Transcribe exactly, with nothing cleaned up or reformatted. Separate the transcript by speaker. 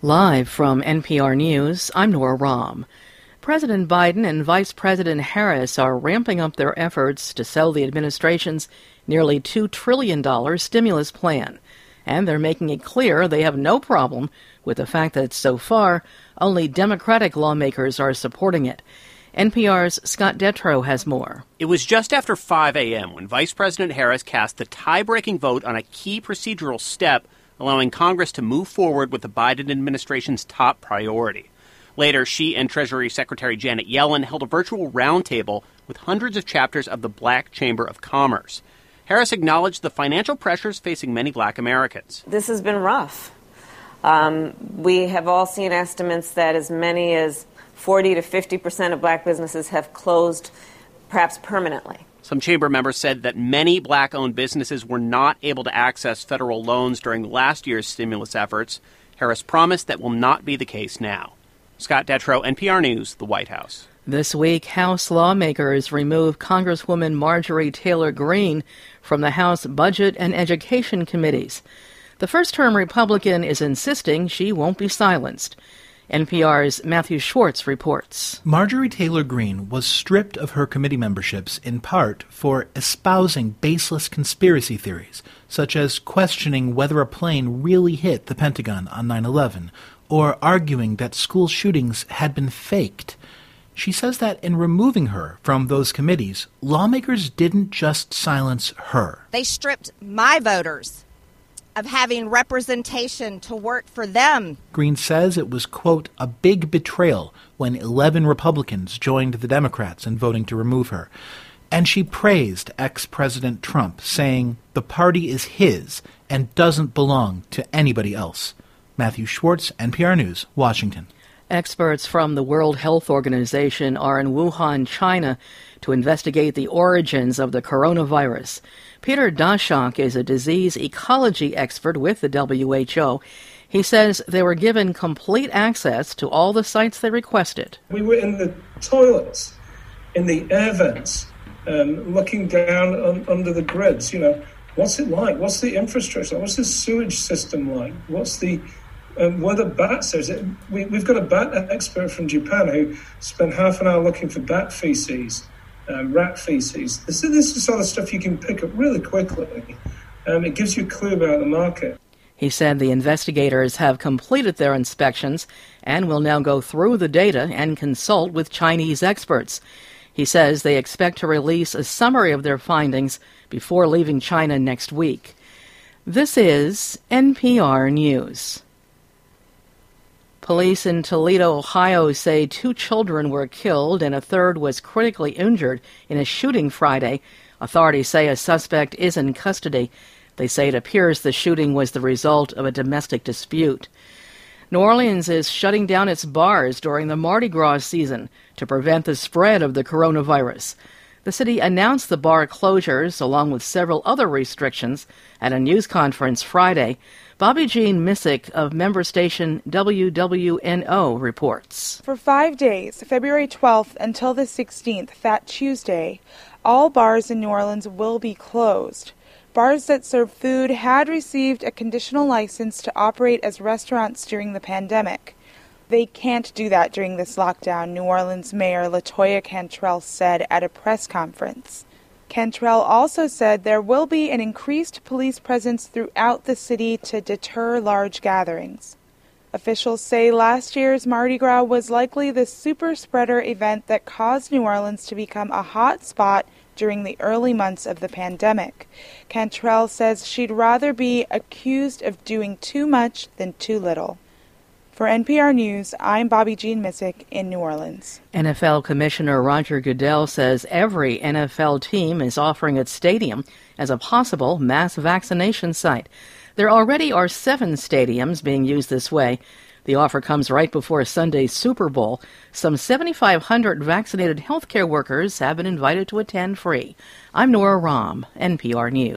Speaker 1: Live from N P R News, I'm Nora Rahm. President Biden and Vice President Harris are ramping up their efforts to sell the administration's nearly two trillion dollars stimulus plan. And they're making it clear they have no problem with the fact that so far, only Democratic lawmakers are supporting it. N P R's Scott Detrow has more.
Speaker 2: It was just after five a.m. when Vice President Harris cast the tie-breaking vote on a key procedural step allowing Congress to move forward with the Biden administration's top priority. Later, she and Treasury Secretary Janet Yellen held a virtual roundtable with hundreds of chapters of the Black Chamber of Commerce. Harris acknowledged the financial pressures facing many Black Americans.
Speaker 3: This has been rough. Um, we have all seen estimates that as many as forty to fifty percent of Black businesses have closed, perhaps permanently.
Speaker 2: Some chamber members said that many Black-owned businesses were not able to access federal loans during last year's stimulus efforts. Harris promised that will not be the case now. Scott Detrow, N P R News, the White House.
Speaker 1: This week, House lawmakers removed Congresswoman Marjorie Taylor Greene from the House Budget and Education Committees. The first-term Republican is insisting she won't be silenced. N P R's Matthew Schwartz reports.
Speaker 4: Marjorie Taylor Greene was stripped of her committee memberships in part for espousing baseless conspiracy theories, such as questioning whether a plane really hit the Pentagon on nine eleven, or arguing that school shootings had been faked. She says that in removing her from those committees, lawmakers didn't just silence her.
Speaker 5: They stripped my voters of having representation to work for them.
Speaker 4: Greene says it was, quote, a big betrayal when eleven Republicans joined the Democrats in voting to remove her. And she praised ex-President Trump, saying the party is his and doesn't belong to anybody else. Matthew Schwartz, N P R News, Washington.
Speaker 1: Experts from the World Health Organization are in Wuhan, China, to investigate the origins of the coronavirus. Peter Daszak is a disease ecology expert with the W H O. He says they were given complete access to all the sites they requested.
Speaker 6: We were in the toilets, in the air vents, um, looking down on, under the grids. You know, what's it like? What's the infrastructure? What's the sewage system like? What's the Um, whether bats, is it, we, we've got a bat expert from Japan who spent half an hour looking for bat feces, um, rat feces. This, this is the sort of stuff you can pick up really quickly. Um, it gives you a clue about the market.
Speaker 1: He said the investigators have completed their inspections and will now go through the data and consult with Chinese experts. He says they expect to release a summary of their findings before leaving China next week. This is N P R News. Police in Toledo, Ohio, say two children were killed and a third was critically injured in a shooting Friday. Authorities say a suspect is in custody. They say it appears the shooting was the result of a domestic dispute. New Orleans is shutting down its bars during the Mardi Gras season to prevent the spread of the coronavirus. The city announced the bar closures, along with several other restrictions, at a news conference Friday. Bobby Jean Missick of member station W W N O reports.
Speaker 7: For five days, February twelfth until the sixteenth, Fat Tuesday, all bars in New Orleans will be closed. Bars that serve food had received a conditional license to operate as restaurants during the pandemic. They can't do that during this lockdown, New Orleans Mayor LaToya Cantrell said at a press conference. Cantrell also said there will be an increased police presence throughout the city to deter large gatherings. Officials say last year's Mardi Gras was likely the super spreader event that caused New Orleans to become a hot spot during the early months of the pandemic. Cantrell says she'd rather be accused of doing too much than too little. For N P R News, I'm Bobby Jean Missick in New Orleans.
Speaker 1: N F L Commissioner Roger Goodell says every N F L team is offering its stadium as a possible mass vaccination site. There already are seven stadiums being used this way. The offer comes right before Sunday's Super Bowl. Some seventy-five hundred vaccinated healthcare workers have been invited to attend free. I'm Nora Rahm, N P R News.